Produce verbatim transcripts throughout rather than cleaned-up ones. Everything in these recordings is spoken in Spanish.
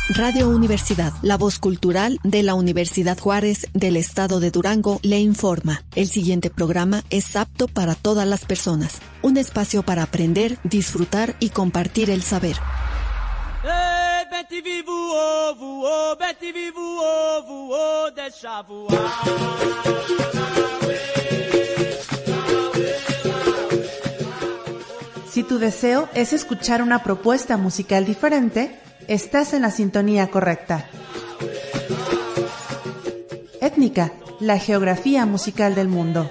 Radio Universidad, la voz cultural de la Universidad Juárez del Estado de Durango, le informa. El siguiente programa es apto para todas las personas. Un espacio para aprender, disfrutar y compartir el saber. Ei, bete vivo ovo, voou, bete vivo ovo, voou, deixa voar. Si tu deseo es escuchar una propuesta musical diferente, estás en la sintonía correcta. Étnica, la geografía musical del mundo.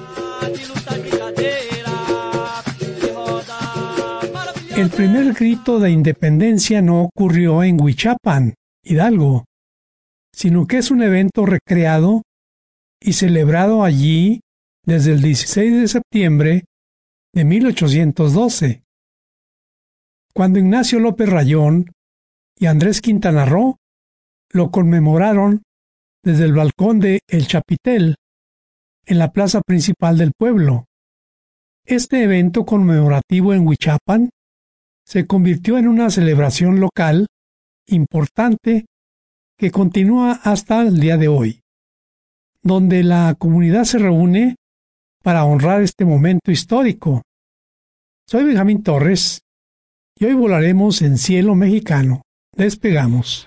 El primer grito de independencia no ocurrió en Huichapan, Hidalgo, sino que es un evento recreado y celebrado allí desde el dieciséis de septiembre de mil ochocientos doce, cuando Ignacio López Rayón y Andrés Quintana Roo lo conmemoraron desde el balcón de El Chapitel, en la plaza principal del pueblo. Este evento conmemorativo en Huichapan se convirtió en una celebración local importante que continúa hasta el día de hoy, donde la comunidad se reúne para honrar este momento histórico. Soy Benjamín Torres y hoy volaremos en cielo mexicano. Despegamos.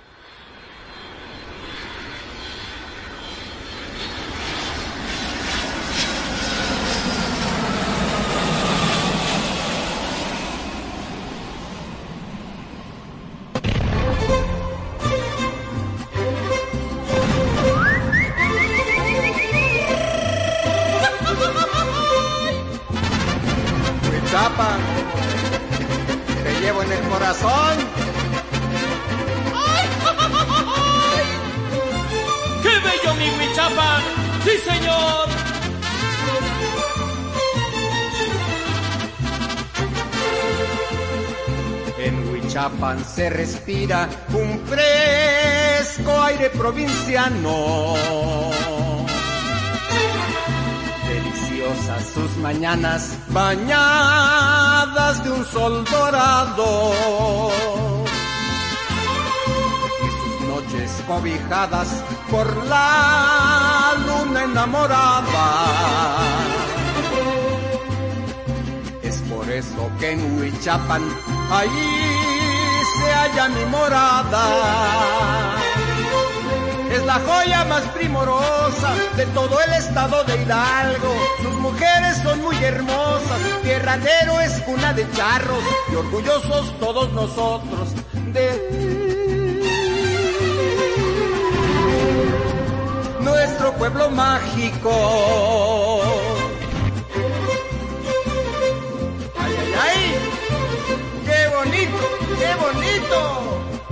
Huichapan, te llevo en el corazón. ¡Ay! ¡Ay! ¡Qué bello mi Huichapan! ¡Sí, señor! En Huichapan se respira un fresco aire provinciano. Deliciosas sus mañanas bañadas de un sol dorado y sus noches cobijadas por la luna enamorada. Es por eso que en Huichapan ahí se halla mi morada. Es la joya más primorosa de todo el estado de Hidalgo. Sus mujeres son muy hermosas, Tierra de Héroes, cuna de charros, y orgullosos todos nosotros de nuestro pueblo mágico. ¡Ay, ay, ay! ¡Qué bonito, qué bonito!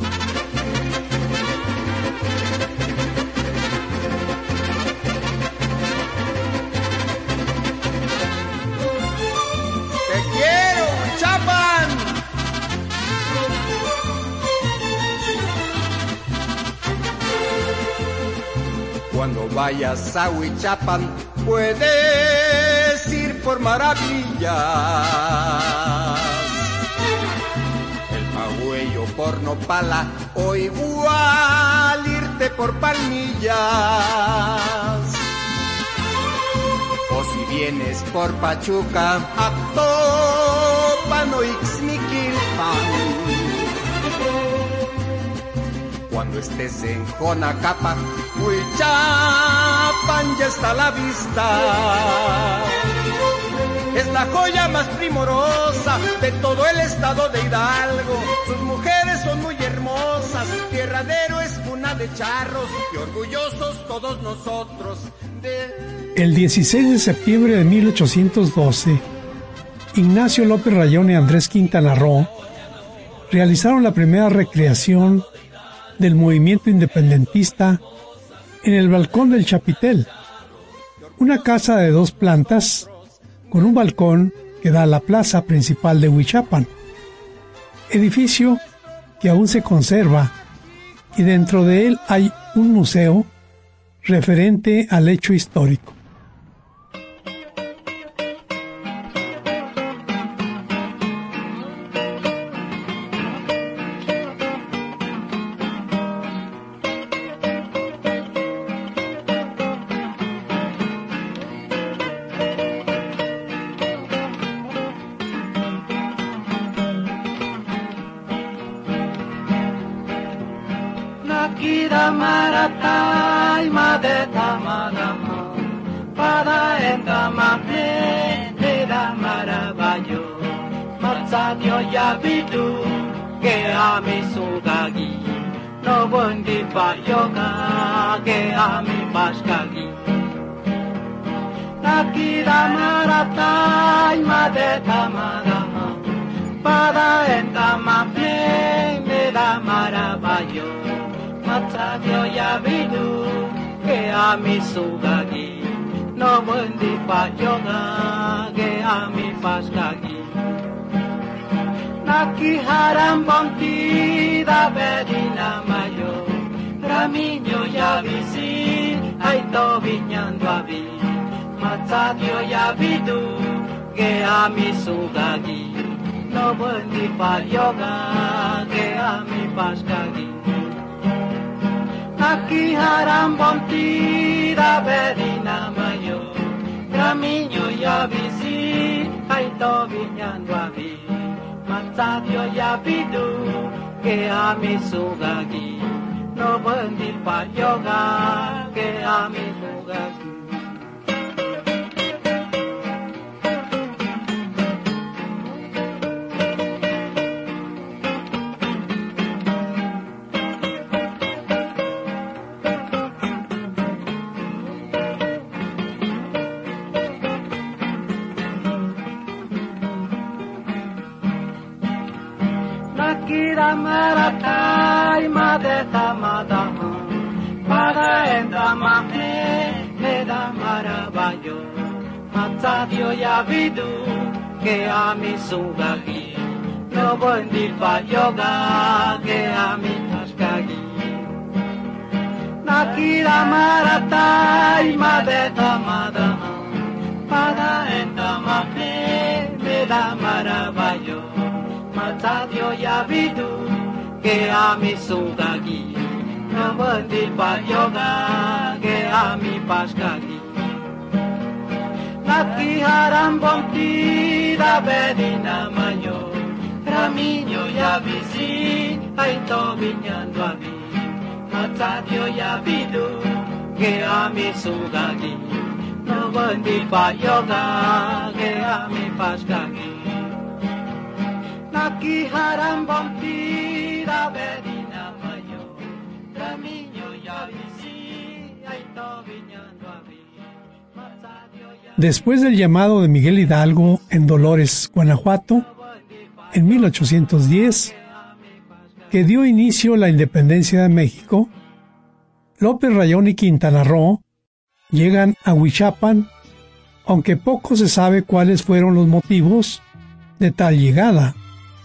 Huichapan. Cuando vayas a Huichapan puedes ir por maravillas. El Magüeyo por Nopala o igual irte por Palmillas. O si vienes por Pachuca, Actopan o Ixmiquilpan. Cuando estés en Jonacapa, Huichapan ya está a la vista. Es la joya más primorosa de todo el estado de Hidalgo. Sus mujeres son muy hermosas, Tierra de Héroes, cuna de charros, y orgullosos todos nosotros de... El dieciséis de septiembre de mil ochocientos doce, Ignacio López Rayón y Andrés Quintana Roo realizaron la primera recreación del movimiento independentista en el balcón del Chapitel, una casa de dos plantas con un balcón que da a la plaza principal de Huichapan, edificio que aún se conserva y dentro de él hay un museo referente al hecho histórico. Nakida maratai madeta madama Pada endama da marabayo Matsadio yabidu Ke ami sugagi No bondi pa yoga Ke ami paskagi Nakida maratai madeta madama Pada endama da marabayo Matsadio yabidu Ke ami sugagi No bondi pa yoga Ke ami paskagi Naki haram bonti da bedina mayo Raminho ya visi Ay to viñando a vi Matsadio ya vidu Ke ami sugagi No bondi pa yoga Ke ami paskagi Naki haram bonti da bedina mayo Raminho ya visi Ay to viñando a vi Matsadio ya vidu Ke ami sugagi No bondi pa yoga Ke ami sugagi Nakida maratai madeta madama Para endama me da marabayo Matsadio ya vidu Ke ami sugagi No bondi pa yoga Ke ami paskagi Nakida maratai madeta madama Para endama me da marabayo Matsadio ya vidu Ke ami sugagi No bondi pa yoga Ke ami paskagi Naki haram bonti Da bedina mayo Raminho ya visi Ay to viñando a vi Matsadio ya vidu Ke ami sugagi No bondi pa yoga Ke ami paskagi Naki haram bonti da bedina mayo Raminho ya visi Ay to viñando a vi Matsadio ya Después del llamado de Miguel Hidalgo en Dolores, Guanajuato, en mil ochocientos diez, que dio inicio a la independencia de México, López Rayón y Quintana Roo llegan a Huichapan, aunque poco se sabe cuáles fueron los motivos de tal llegada.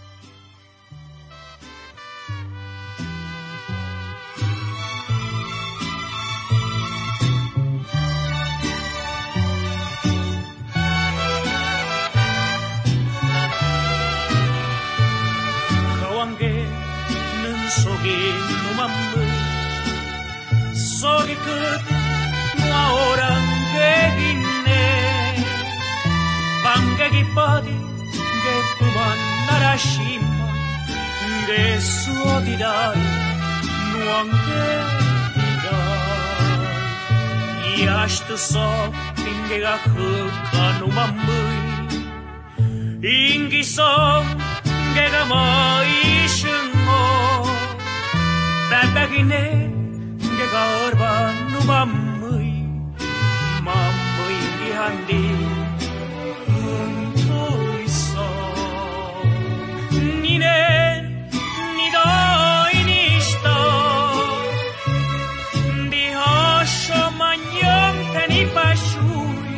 Sogi 끝 노아오랑 개기네 방개기 빠디 개쁘만 나라시만 개수어디다이 누앙개디다이 이아시트서 빙개가 흑가누만무이 인기성 개가 마이승모 따따기네 개가 얼바 누맘의 맘의 기한디 은토있어 니네 니더이니시다 디하셔만 영탄이 빠슈이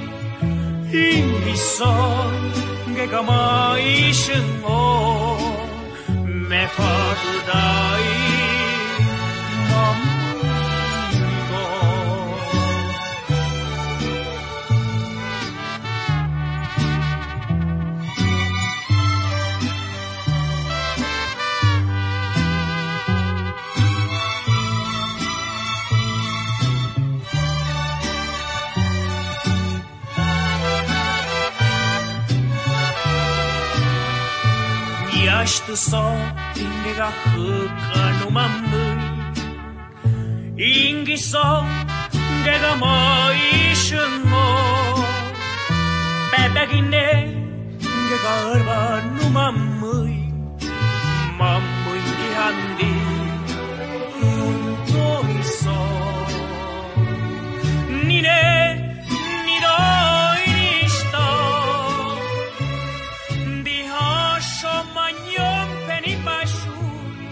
인기서 개가 마이승오 메파르다이 Yastuso tingega hukanu mamui 인기성 내가 마이신모 빼빼기네 내가 얼마 누맘의 맘의 기한디 흠도 있어 니네 니너이니시다 비하셔 만영 페니 바슈이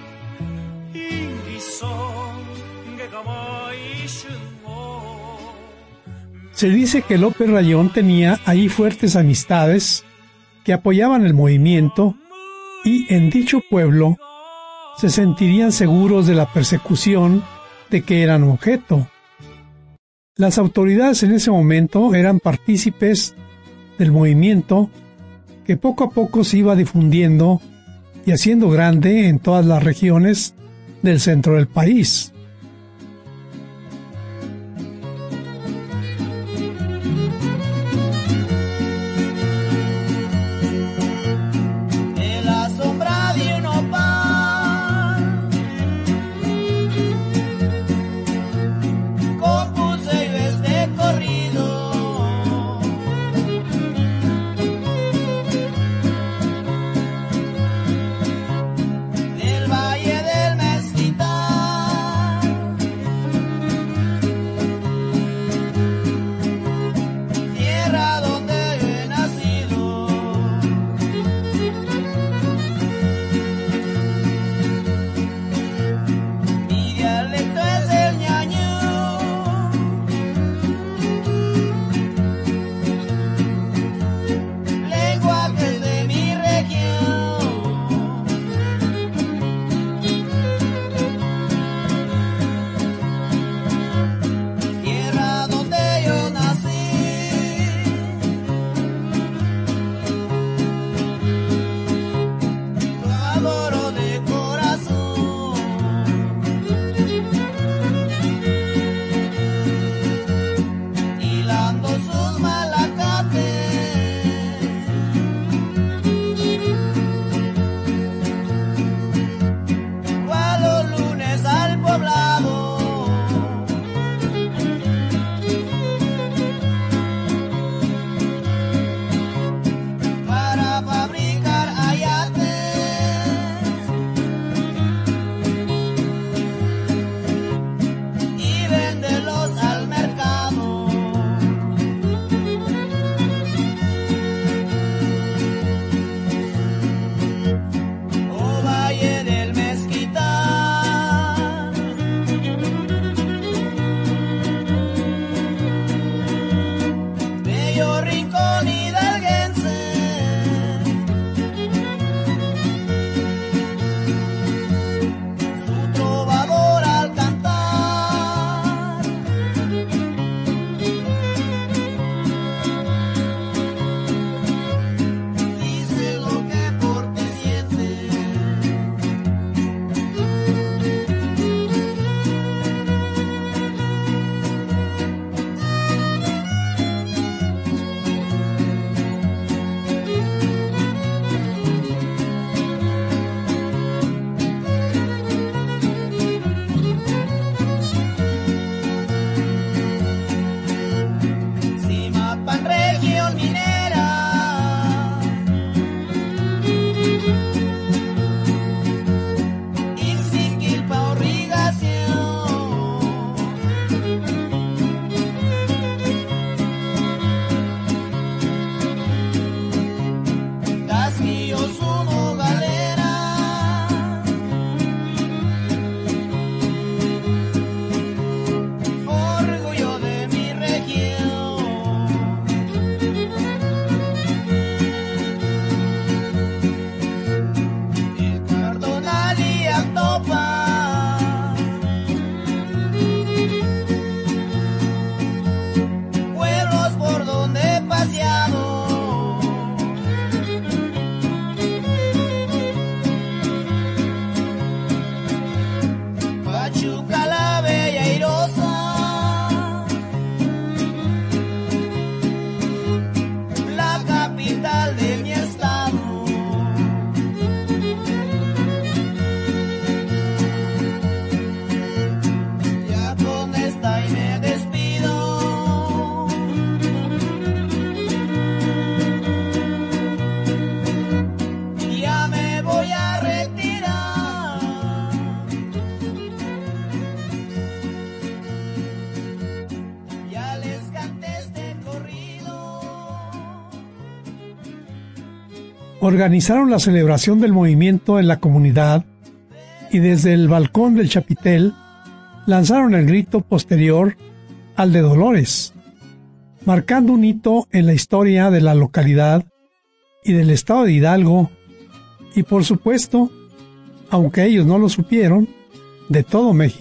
인기성 내가 마이신모. Se dice que López Rayón tenía ahí fuertes amistades que apoyaban el movimiento y en dicho pueblo se sentirían seguros de la persecución de que eran objeto. Las autoridades en ese momento eran partícipes del movimiento que poco a poco se iba difundiendo y haciendo grande en todas las regiones del centro del país. Del Valle del Mezquital organizaron la celebración del movimiento en la comunidad y desde el balcón del chapitel lanzaron el grito posterior al de Dolores, marcando un hito en la historia de la localidad y del estado de Hidalgo y, por supuesto, aunque ellos no lo supieron, de todo México.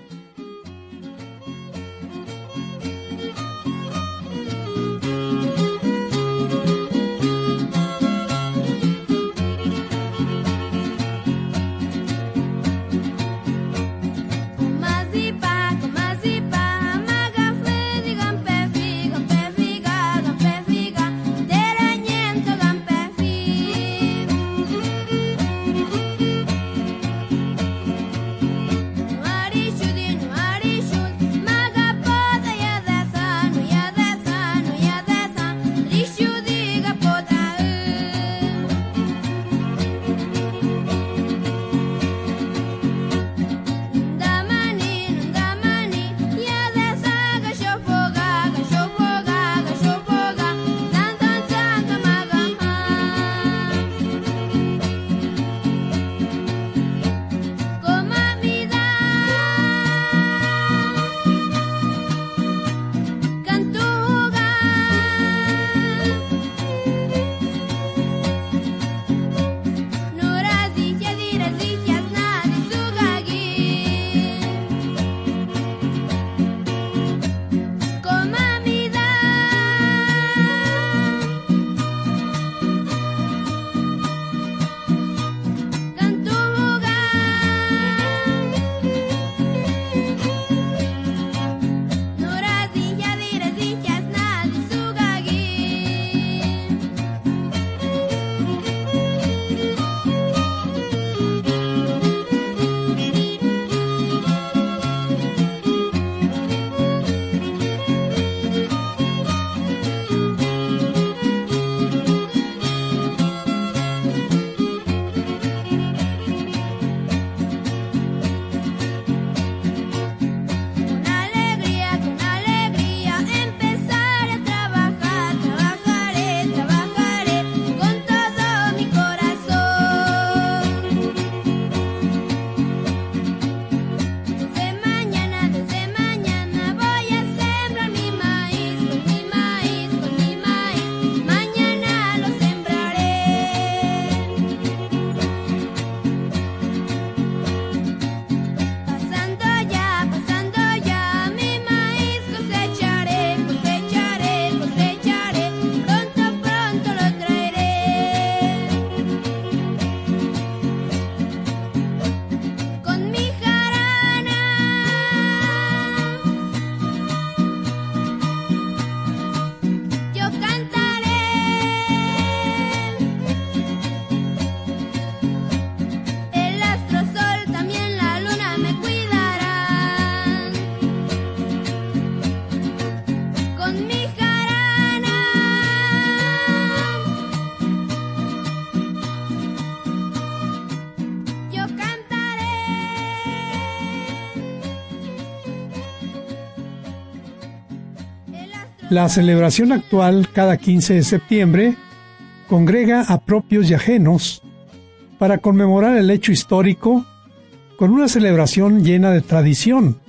La celebración actual, cada quince de septiembre, congrega a propios y ajenos para conmemorar el hecho histórico con una celebración llena de tradición.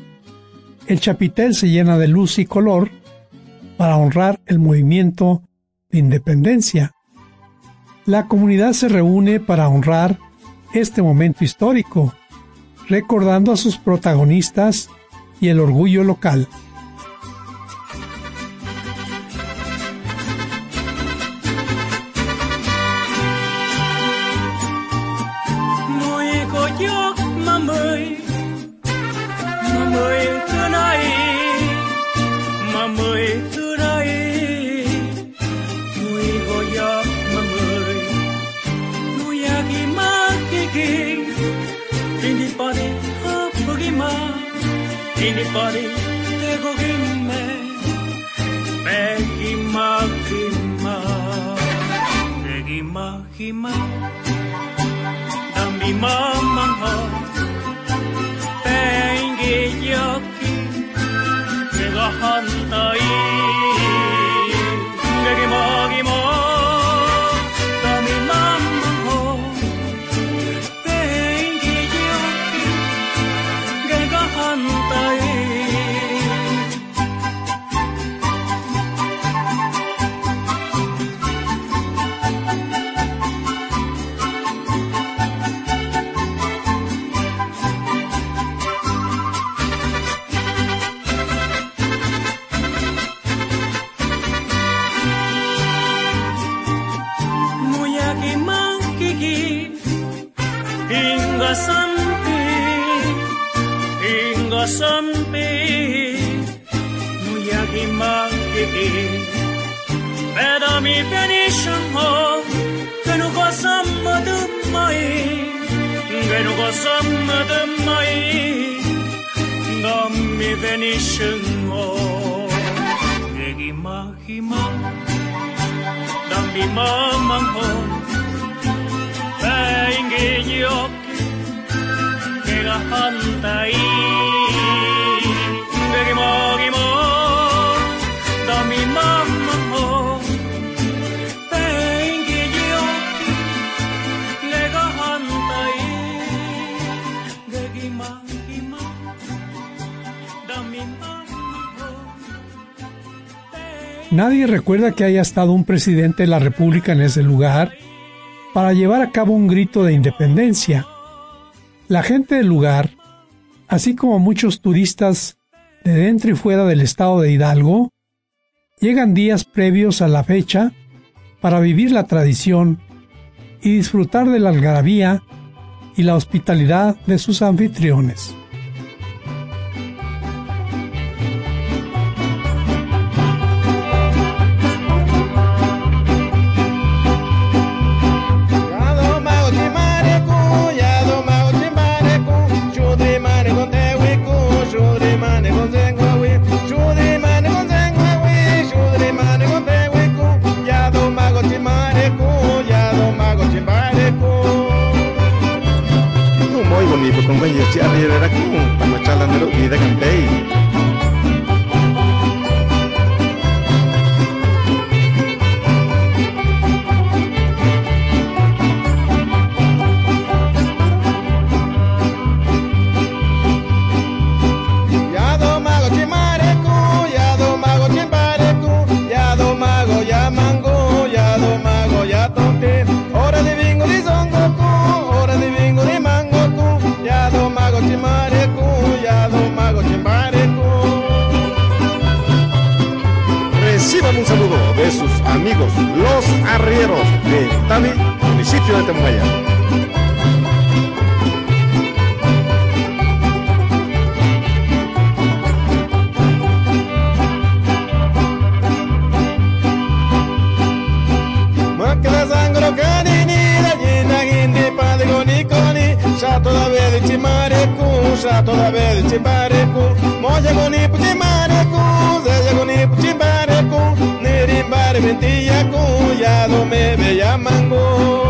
El chapitel se llena de luz y color para honrar el movimiento de independencia. La comunidad se reúne para honrar este momento histórico, recordando a sus protagonistas y el orgullo local. Anybody te cogime, pegima, gima, pegima, gima, dambi mama, pengi yoki, 내가 한다이, pegima, gima, dambi mama. Ingasampi, Ingasampi, Muyagimaki, Bedami Benishamo, Ganugasamadumai, Ganugasamadumai, Dami Benishamo, Negimahima, Dami Mamanho. Ingiyok Kegahantay Gagimogimo Dami mamaho Ingiyok Kegahantay Gagimogimo Dami mamaho. Nadie recuerda que haya estado un presidente de la República en ese lugar para llevar a cabo un grito de independencia. La gente del lugar, así como muchos turistas de dentro y fuera del estado de Hidalgo, llegan días previos a la fecha para vivir la tradición y disfrutar de la algarabía y la hospitalidad de sus anfitriones. Con vaya si arriba era como para charlar de lo que da campei. Ya do mago chimareku, ya do mago chimpareku, ya do mago ya mango, ya do mago ya tonte. Hora de bingo de zongoku, hora de bingo de mango. Yado mago chimareku, yado mago chimareku. Reciban un saludo de sus amigos, los arrieros de Tabi, municipio de Temuaya. Makela sangro canini, llena guindi padigoni coni. Shato da vede chimareku, shato da vede chimareku. Moja goni chimareku, zeja goni chimareku. Nirimbare mentiyaku, yado me veya mango.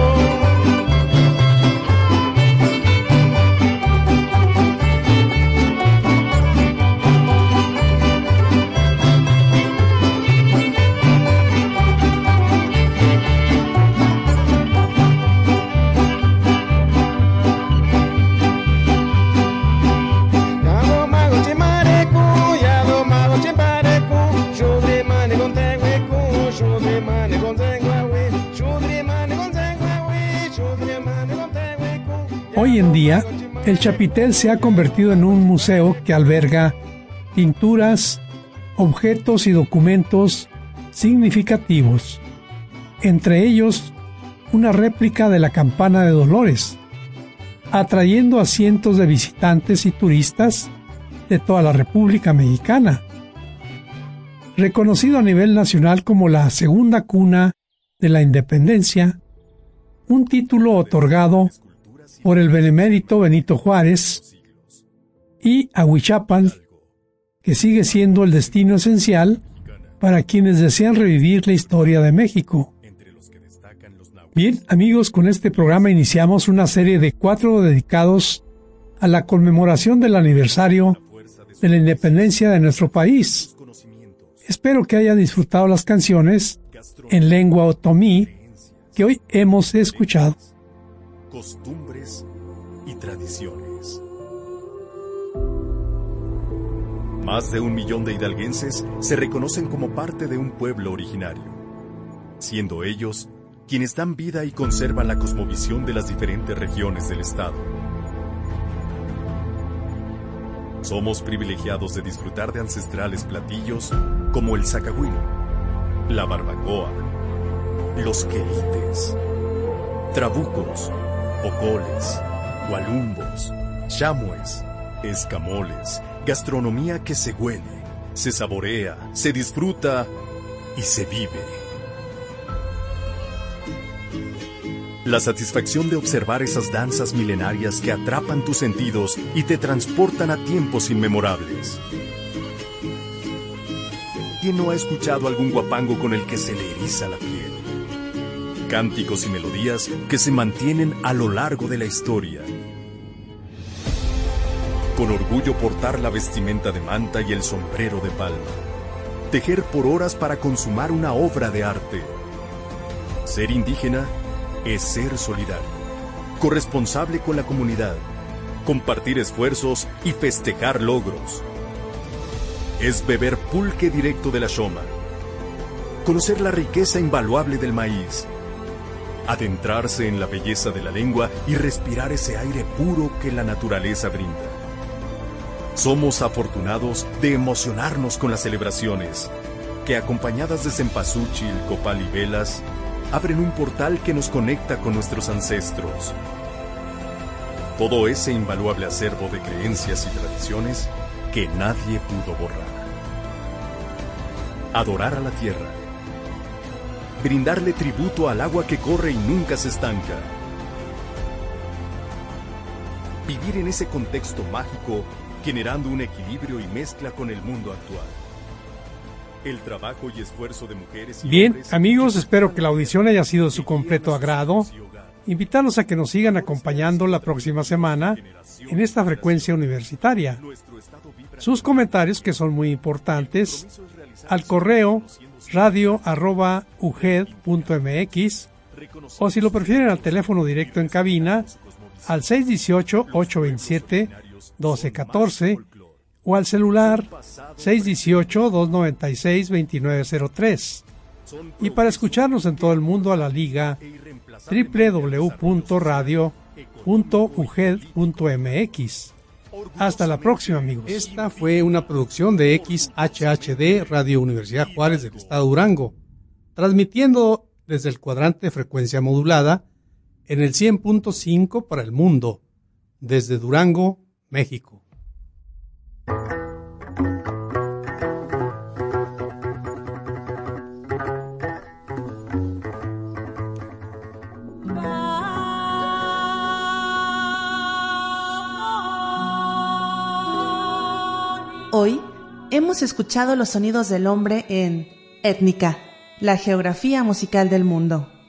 Hoy en día, el Chapitel se ha convertido en un museo que alberga pinturas, objetos y documentos significativos, entre ellos una réplica de la campana de Dolores, atrayendo a cientos de visitantes y turistas de toda la República Mexicana. Reconocido a nivel nacional como la segunda cuna de la independencia, un título otorgado por el benemérito Benito Juárez, y a Huichapan, que sigue siendo el destino esencial para quienes desean revivir la historia de México. Bien, amigos, con este programa iniciamos una serie de cuatro dedicados a la conmemoración del aniversario de la independencia de nuestro país. Espero que hayan disfrutado las canciones en lengua otomí que hoy hemos escuchado. Costumbres y tradiciones. Más de un millón de hidalguenses se reconocen como parte de un pueblo originario, siendo ellos quienes dan vida y conservan la cosmovisión de las diferentes regiones del estado. Somos privilegiados de disfrutar de ancestrales platillos como el zacahuino, la barbacoa, los quelites, trabucos, pocoles, gualumbos, chamues, escamoles, gastronomía que se huele, se saborea, se disfruta y se vive. La satisfacción de observar esas danzas milenarias que atrapan tus sentidos y te transportan a tiempos inmemorables. ¿Quién no ha escuchado algún guapango con el que se le eriza la piel? Cánticos y melodías que se mantienen a lo largo de la historia. Con orgullo portar la vestimenta de manta y el sombrero de palma. Tejer por horas para consumar una obra de arte. Ser indígena es ser solidario, corresponsable con la comunidad, compartir esfuerzos y festejar logros. Es beber pulque directo de la Xoma, conocer la riqueza invaluable del maíz, adentrarse en la belleza de la lengua y respirar ese aire puro que la naturaleza brinda. Somos afortunados de emocionarnos con las celebraciones, que acompañadas de cempasúchil, copal y velas, abren un portal que nos conecta con nuestros ancestros. Todo ese invaluable acervo de creencias y tradiciones que nadie pudo borrar. Adorar a la tierra. Brindarle tributo al agua que corre y nunca se estanca. Vivir en ese contexto mágico, generando un equilibrio y mezcla con el mundo actual. El trabajo y esfuerzo de mujeres y Bien, hombres... amigos, espero que la audición haya sido de su completo agrado. Invitarlos a que nos sigan acompañando la próxima semana en esta frecuencia universitaria. Sus comentarios, que son muy importantes, al correo radio arroba uged punto mx, o si lo prefieren al teléfono directo en cabina al seis uno ocho, ocho dos siete, uno dos uno cuatro o al celular seis uno ocho, dos nueve seis, dos nueve cero tres. Y para escucharnos en todo el mundo a la liga doble u doble u doble u punto radio punto uged punto mx. Hasta la próxima, amigos. Esta fue una producción de X H H D Radio Universidad Juárez del Estado de Durango, transmitiendo desde el cuadrante de frecuencia modulada en el cien punto cinco para el mundo, desde Durango, México. Hoy hemos escuchado los sonidos del hombre en Étnica, la geografía musical del mundo.